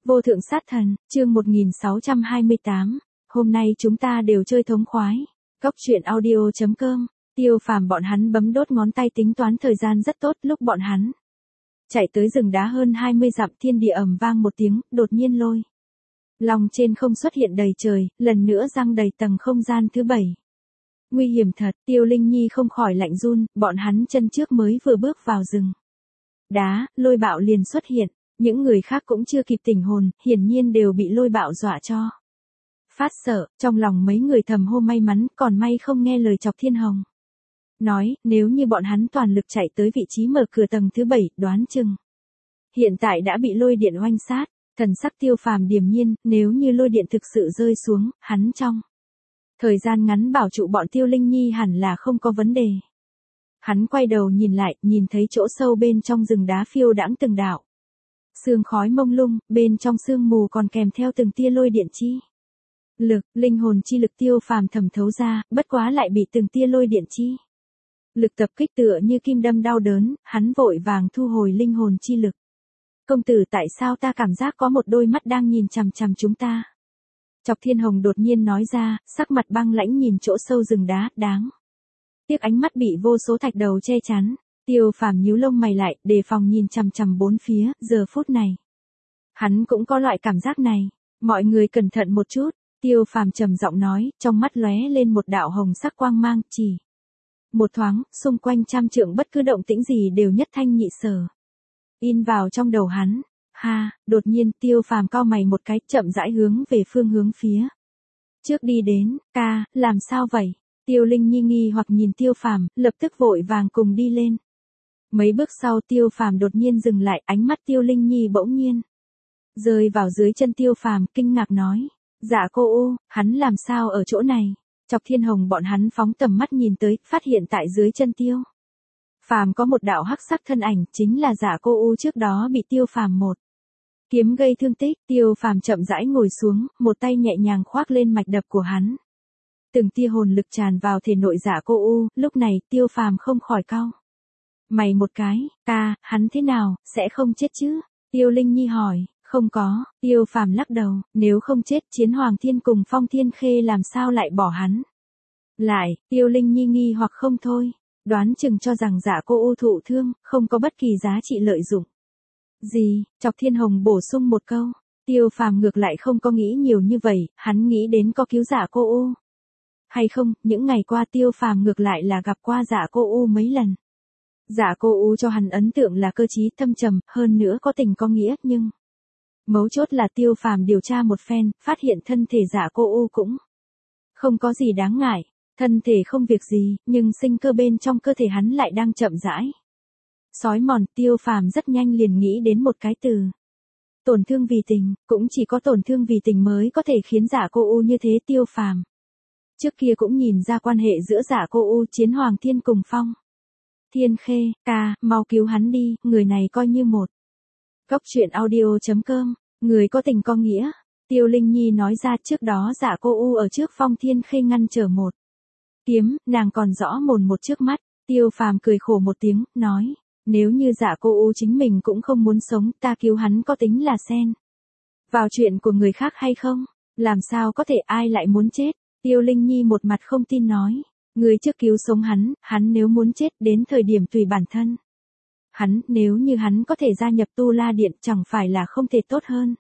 Vô thượng sát thần, chương 1628, hôm nay chúng ta đều chơi thống khoái. Góc truyện audio.com, Tiêu Phàm bọn hắn bấm đốt ngón tay tính toán thời gian rất tốt, lúc bọn hắn chạy tới rừng đá hơn 20 dặm, thiên địa ầm vang một tiếng, đột nhiên lôi long trên không xuất hiện đầy trời, lần nữa giăng đầy tầng không gian thứ 7. Nguy hiểm thật, Tiêu Linh Nhi không khỏi lạnh run, bọn hắn chân trước mới vừa bước vào rừng đá, lôi bạo liền xuất hiện. Những người khác cũng chưa kịp tỉnh hồn, hiển nhiên đều bị lôi bạo dọa cho phát sợ, trong lòng mấy người thầm hô may mắn, còn may không nghe lời Chọc Thiên Hồng nói, nếu như bọn hắn toàn lực chạy tới vị trí mở cửa tầng thứ 7, đoán chừng hiện tại đã bị lôi điện oanh sát. Thần sắc Tiêu Phàm điềm nhiên, nếu như lôi điện thực sự rơi xuống, hắn trong thời gian ngắn bảo trụ bọn Tiêu Linh Nhi hẳn là không có vấn đề. Hắn quay đầu nhìn lại, nhìn thấy chỗ sâu bên trong rừng đá phiêu đãng từng đạo sương khói mông lung, bên trong sương mù còn kèm theo từng tia lôi điện chi lực, linh hồn chi lực Tiêu Phàm thẩm thấu ra, bất quá lại bị từng tia lôi điện chi lực tập kích tựa như kim đâm đau đớn, hắn vội vàng thu hồi linh hồn chi lực. Công tử, tại sao ta cảm giác có một đôi mắt đang nhìn chằm chằm chúng ta? Chọc Thiên Hồng đột nhiên nói ra, sắc mặt băng lãnh nhìn chỗ sâu rừng đá, đáng tiếc ánh mắt bị vô số thạch đầu che chắn. Tiêu Phàm nhíu lông mày lại, đề phòng nhìn chằm chằm bốn phía, giờ phút này hắn cũng có loại cảm giác này. Mọi người cẩn thận một chút, Tiêu Phàm trầm giọng nói, trong mắt lóe lên một đạo hồng sắc quang mang, chỉ một thoáng, xung quanh trăm trượng bất cứ động tĩnh gì đều nhất thanh nhị sở in vào trong đầu hắn. Ha, đột nhiên Tiêu Phàm cau mày một cái, chậm rãi hướng về phương hướng phía trước đi đến. Ca, làm sao vậy? Tiêu Linh Nhi nghi hoặc nhìn Tiêu Phàm, lập tức vội vàng cùng đi lên. Mấy bước sau Tiêu Phàm đột nhiên dừng lại, ánh mắt Tiêu Linh Nhi bỗng nhiên rơi vào dưới chân Tiêu Phàm, kinh ngạc nói, dạ cô u, hắn làm sao ở chỗ này? Chọc Thiên Hồng bọn hắn phóng tầm mắt nhìn tới, phát hiện tại dưới chân Tiêu Phàm có một đạo hắc sắc thân ảnh, chính là dạ cô u trước đó bị Tiêu Phàm một kiếm gây thương tích. Tiêu Phàm chậm rãi ngồi xuống, một tay nhẹ nhàng khoác lên mạch đập của hắn. Từng tia hồn lực tràn vào thể nội dạ cô u, lúc này Tiêu Phàm không khỏi cau mày một cái. Ca, hắn thế nào, sẽ không chết chứ? Tiêu Linh Nhi hỏi. Không có, Tiêu Phàm lắc đầu, nếu không chết, Chiến Hoàng Thiên cùng Phong Thiên Khê làm sao lại bỏ hắn lại? Tiêu Linh Nhi nghi hoặc không thôi, đoán chừng cho rằng dạ cô u thụ thương, không có bất kỳ giá trị lợi dụng gì. Chọc Thiên Hồng bổ sung một câu. Tiêu Phàm ngược lại không có nghĩ nhiều như vậy, hắn nghĩ đến có cứu dạ cô u hay không. Những ngày qua Tiêu Phàm ngược lại là gặp qua dạ cô u mấy lần. Dạ cô u cho hắn ấn tượng là cơ trí thâm trầm, hơn nữa có tình có nghĩa, nhưng mấu chốt là Tiêu Phàm điều tra một phen, phát hiện thân thể dạ cô u cũng không có gì đáng ngại, thân thể không việc gì, nhưng sinh cơ bên trong cơ thể hắn lại đang chậm rãi xói mòn. Tiêu Phàm rất nhanh liền nghĩ đến một cái từ, tổn thương vì tình, cũng chỉ có tổn thương vì tình mới có thể khiến dạ cô u như thế. Tiêu Phàm trước kia cũng nhìn ra quan hệ giữa dạ cô u, Chiến Hoàng Thiên cùng Phong Thiên Khê. Ca, mau cứu hắn đi, người này coi như một. Góc truyện audio.com, người có tình có nghĩa. Tiêu Linh Nhi nói ra, trước đó dạ cô u ở trước Phong Thiên Khê ngăn trở một kiếm, nàng còn rõ mồn một trước mắt. Tiêu Phàm cười khổ một tiếng, nói, nếu như dạ cô u chính mình cũng không muốn sống, ta cứu hắn có tính là xen vào chuyện của người khác hay không? Làm sao có thể, ai lại muốn chết? Tiêu Linh Nhi một mặt không tin nói, người trước cứu sống hắn nếu muốn chết, đến thời điểm tùy bản thân hắn, nếu như hắn có thể gia nhập Tu La Điện, chẳng phải là không thể tốt hơn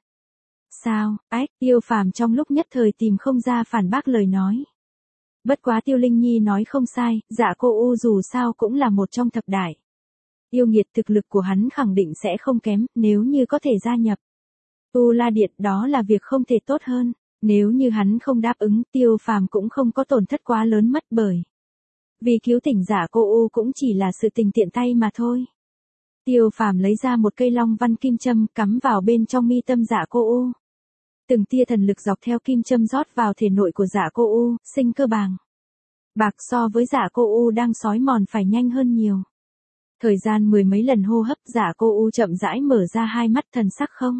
sao? Ách, Tiêu Phàm trong lúc nhất thời tìm không ra phản bác lời nói. Bất quá Tiêu Linh Nhi nói không sai, dạ cô u dù sao cũng là một trong thập đại yêu nghiệt, thực lực của hắn khẳng định sẽ không kém, nếu như có thể gia nhập Tu La Điện, đó là việc không thể tốt hơn. Nếu như hắn không đáp ứng, Tiêu Phàm cũng không có tổn thất quá lớn mất, bởi vì cứu tỉnh dạ cô u cũng chỉ là sự tình tiện tay mà thôi. Tiêu Phàm lấy ra một cây long văn kim châm, cắm vào bên trong mi tâm dạ cô u. Từng tia thần lực dọc theo kim châm rót vào thể nội của dạ cô u, sinh cơ bàng bạc so với dạ cô u đang xói mòn phải nhanh hơn nhiều. Thời gian mười mấy lần hô hấp, dạ cô u chậm rãi mở ra hai mắt, thần sắc không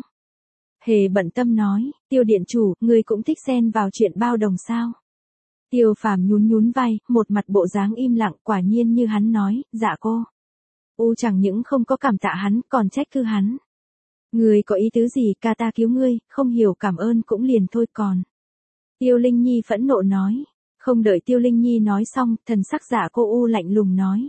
hề bận tâm nói, Tiêu điện chủ, ngươi cũng thích xen vào chuyện bao đồng sao? Tiêu Phàm nhún nhún vai, một mặt bộ dáng im lặng. Quả nhiên như hắn nói, dạ cô u chẳng những không có cảm tạ hắn, còn trách cứ hắn Ngươi có ý tứ gì, ca ta cứu ngươi, không hiểu cảm ơn cũng liền thôi còn. Tiêu Linh Nhi phẫn nộ nói. Không đợi Tiêu Linh Nhi nói xong, thần sắc Dạ Cô U lạnh lùng nói.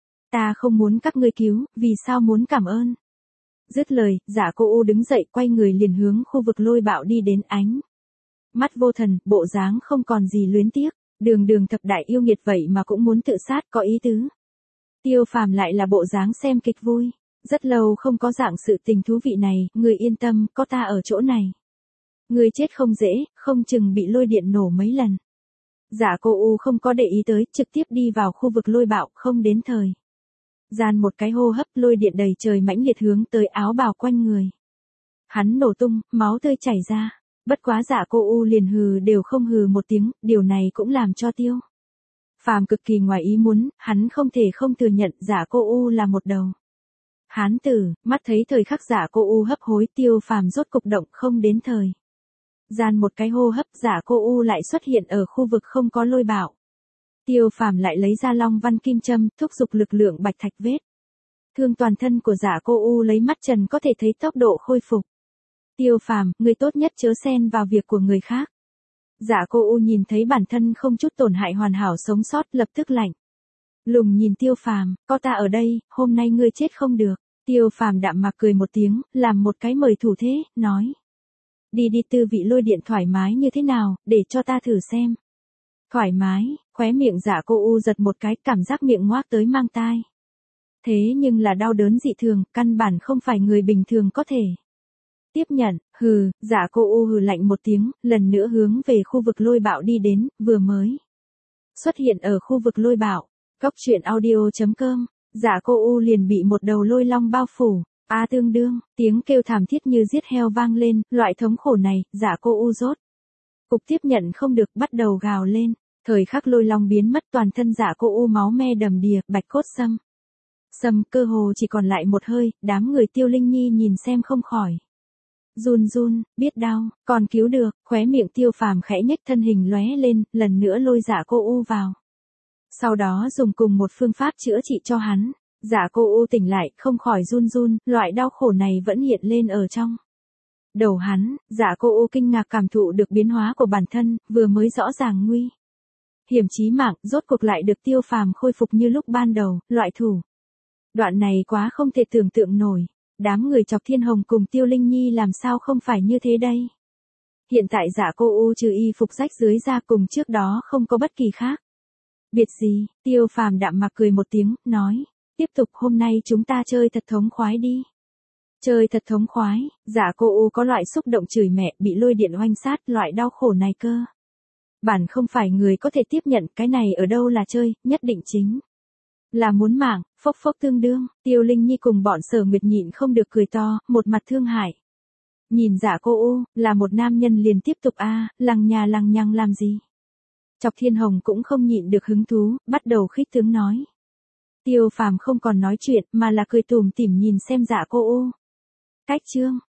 Ta không muốn các ngươi cứu, vì sao muốn cảm ơn? Dứt lời, Dạ Cô U đứng dậy quay người liền hướng khu vực lôi bạo đi đến ánh. Mắt vô thần, bộ dáng không còn gì luyến tiếc, đường thập đại yêu nghiệt vậy mà cũng muốn tự sát có ý tứ. Tiêu Phàm lại là bộ dáng xem kịch vui. Rất lâu không có dạng sự tình thú vị này, ngươi yên tâm, có ta ở chỗ này. Ngươi chết không dễ, không chừng bị lôi điện nổ mấy lần. Dạ Cô U không có để ý tới, trực tiếp đi vào khu vực lôi bạo, không đến thời gian một cái hô hấp, lôi điện đầy trời mãnh liệt hướng tới áo bào quanh người. Hắn nổ tung, máu tươi chảy ra. Bất quá Dạ Cô U liền hừ đều không hừ một tiếng, điều này cũng làm cho Tiêu Phàm cực kỳ ngoài ý muốn, hắn không thể không thừa nhận Dạ Cô U là một đầu hán tử. Mắt thấy thời khắc Dạ Cô U hấp hối, Tiêu Phàm rốt cục động, không đến thời gian một cái hô hấp, Dạ Cô U lại xuất hiện ở khu vực không có lôi bạo. Tiêu Phàm lại lấy ra Long Văn Kim Châm, thúc giục lực lượng bạch thạch vết thương toàn thân của Dạ Cô U, lấy mắt trần có thể thấy tốc độ khôi phục. Tiêu Phàm, ngươi tốt nhất chớ xen vào việc của người khác. Dạ Cô U nhìn thấy bản thân không chút tổn hại hoàn hảo sống sót, lập tức lạnh lùng nhìn Tiêu Phàm, có ta ở đây, hôm nay ngươi chết không được. Tiêu Phàm đạm mạc cười một tiếng, làm một cái mời thủ thế, nói. Đi tư vị lôi điện thoải mái như thế nào, để cho ta thử xem. Thoải mái, khóe miệng Dạ Cô U giật một cái, cảm giác miệng ngoác tới mang tai. Thế nhưng là đau đớn dị thường, căn bản không phải người bình thường có thể tiếp nhận. Hừ, Dạ Cô U hừ lạnh một tiếng, lần nữa hướng về khu vực lôi bạo đi đến, vừa mới xuất hiện ở khu vực lôi bạo. Cốc truyện audio.com, Dạ Cô U liền bị một đầu lôi long bao phủ. Tương đương, tiếng kêu thảm thiết như giết heo vang lên, loại thống khổ này, Dạ Cô U rốt cục tiếp nhận không được, bắt đầu gào lên. Thời khắc lôi long biến mất, toàn thân Dạ Cô U máu me đầm đìa, bạch cốt xâm, cơ hồ chỉ còn lại một hơi. Đám người Tiêu Linh Nhi nhìn xem không khỏi run, biết đau, còn cứu được. Khóe miệng Tiêu Phàm khẽ nhếch, thân hình lóe lên, lần nữa lôi Dạ Cô U vào. Sau đó dùng cùng một phương pháp chữa trị cho hắn. Dạ Cô U tỉnh lại, không khỏi run, loại đau khổ này vẫn hiện lên ở trong đầu hắn. Dạ Cô U kinh ngạc cảm thụ được biến hóa của bản thân, vừa mới rõ ràng nguy hiểm chí mạng, rốt cuộc lại được Tiêu Phàm khôi phục như lúc ban đầu. Loại thủ đoạn này quá không thể tưởng tượng nổi. Đám người Chọc Thiên Hồng cùng Tiêu Linh Nhi làm sao không phải như thế đây? Hiện tại Dạ Cô U trừ y phục rách dưới ra, cùng trước đó không có bất kỳ khác biệt gì. Tiêu Phàm đạm mạc cười một tiếng, nói. Tiếp tục, hôm nay chúng ta chơi thật thống khoái đi. Chơi thật thống khoái. Dạ Cô U có loại xúc động chửi mẹ, bị lôi điện oanh sát, loại đau khổ này cơ bản không phải người có thể tiếp nhận. Cái này ở đâu là chơi, nhất định chính là muốn mạng. Phốc tương đương. Tiêu Linh Nhi cùng bọn Sở Nguyệt nhịn không được cười to, một mặt thương hại nhìn Dạ Cô U. Là một nam nhân liền tiếp tục lằng nhằng làm gì? Chọc Thiên Hồng cũng không nhịn được hứng thú, bắt đầu khích tướng nói. Tiêu Phàm không còn nói chuyện, mà là cười tủm tỉm nhìn xem Dạ Cô U. Cách chương